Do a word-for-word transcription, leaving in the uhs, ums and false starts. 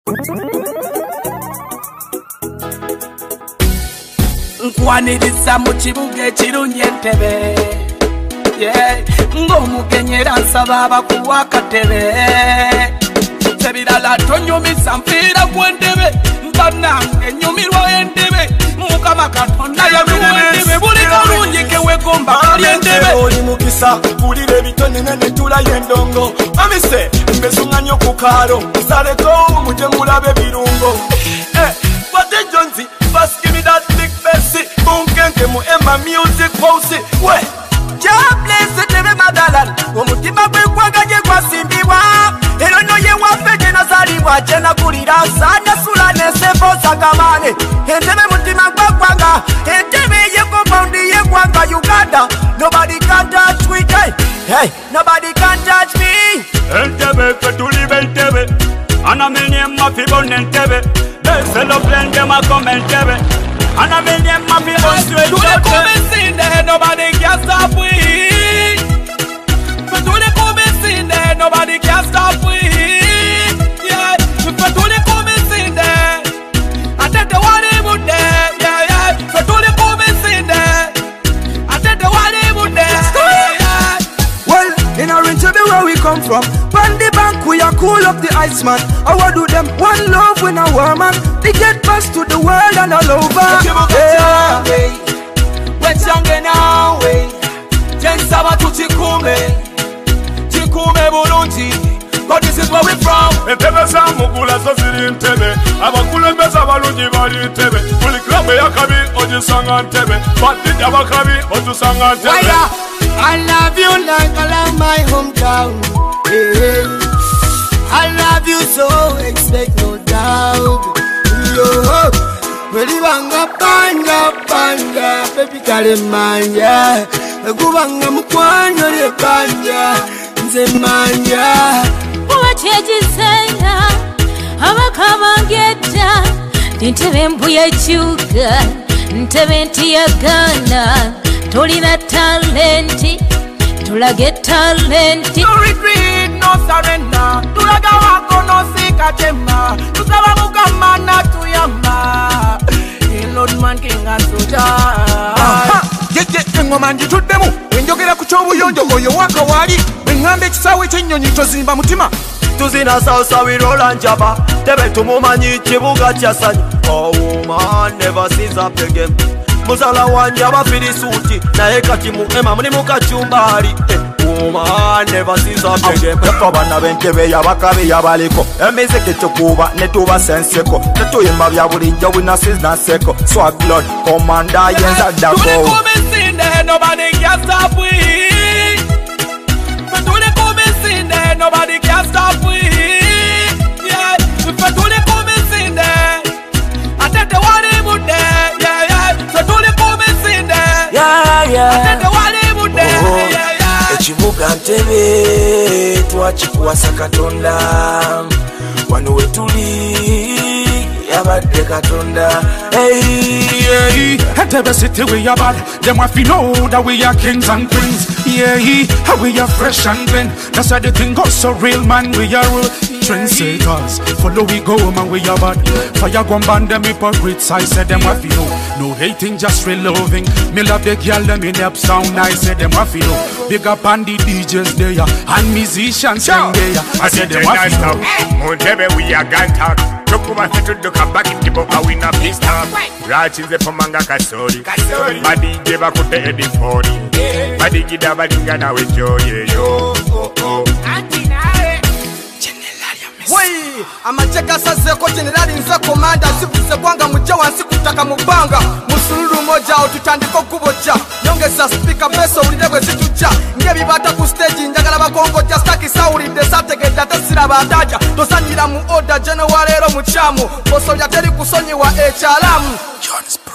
Nkwaniriza mu kibuga ekirungi Entebbe, yeah, ng'omukenyera nsaba abakuwa akatebe. Sebirala tonyumisa mpiira gwa Entebbe, mba nange nyumirwa Entebbe. Mukama Katonda yaluwa Entebbe, buli kalungi kewegomba kali Entebbe. Oli mukisa bulire bitone nene tulayo endongo. Amise mbesunga nnyo ku kaalo, saleko muje mulabe birungo. Eh, Wate Jonzi, first give me that big Bessie. Bunkenke mu Emma Music House. We, God bless Entebbe motherland. Omutima gwe gwaganye gwasimbibwa. Ero no ye wafeje nazalibwa jena kulira sana sula nesefo sagamane. Entebbe mutima gwa gwanga. Entebbe ye compound ye gwanga Uganda. Nobody can touch me, hey, hey, nobody can touch me. Entebbe fetuli Entebbe. Ana menye mafi bon Entebbe. Selo blende ma come Entebbe. Ana menye mafi bon straight to the comments in there, nobody can stop we. To the comments in there, nobody can stop we. Yeah, to the comments in there, I take the one in wood there. Yeah, yeah, to the comments in there, I take the one in wood there. Yeah. Well, in our Entebbe where we come from, on the bank we are cool up the ice man. I want do them one love when a woman. They get past to the world and all over. Yeah. We're young now, way. Jensaba to Chikume, Chikume Burundi. But this is where we from. Entebbe samukula sosiri Entebbe. Abakule beza balungi bali Entebbe. Buli klabu yakabi ojisanga Entebbe. Bati jabakabi ojisanga Entebbe. I love you like I love my hometown. Yeah. I love you so, expect no doubt. Yo, really banga banga banga, baby kale manja. Gubanga mkwanya le banja, nze manja. Wachejisenya, abakabangeta. Entebbe mbuya chuga, Entebbe ntiyagana. Tolina talenti, tulage talenti. No retreat, no surrender. Tulaga wako no sika chema. Tusaba mukama na tuyamba. Lord man king and soldier. Yeye engoma njituddemu enjogera ku kyobuyonjo oyo waka wali engamba ekisaawe ky'ennyonyi tozimba mutima tuzina sawusa wirola njaba Entebbe tumumanyi kibuga kyasanyu. Oh woman never sees up the game. Muzala wanje abafirisuuti naye kati mu Emma muli mu kacumbali. Woman never sees up the game. Yaffa bana b'Entebbe yabakabe yabaliko emiziki tukuba ne tubasenseko tetuyimba bya bulijjo bunasizaseko swag lord commander yenza ddago. Nobody can stop we. For to the comments in there, nobody can stop we. Yeah, for to the comments in there, I take the one in wood there. Yeah, yeah, for to the comments in there. Yeah, yeah, I take the one in wood there. Oh, yeah, yeah. Ekibuga Entebbe twakikuwasa Katonda wano wetuli yabadde Katonda. Hey, hey, Entebbe city we are bad. Them have to know that we are kings and queens. Yeah, how we are fresh and clean. That's how the thing goes so real, man. We are real trendsetters. Follow we go, man. We are bad. Fire gun band them hypocrites. I said them have to know. No hating, just real loving. Me love the girl them in up sound. I said them have to know. Big up on the D Js there and musicians sing there. I said them have to know. Entebbe we are gantak. Tokuba fetuduka back in the book a win a peace talk. Rachinze pomanga kasori. Badi jeba kute edifori. Badi gida badinga na wejo yo. Oh oh. Wei, amacheka sazeko generali nze komanda sifuze kwanga mujja wansi kutaka mubanga musululu moja otutandiko kuboja nyongeza speaker beso ulide bwe situja ngebibata ku stage njagala bakongo just staki saulide sategedda tesira bataja tosanyira mu order general lero muchamu boso yateri kusonyiwa ekyalamu Jones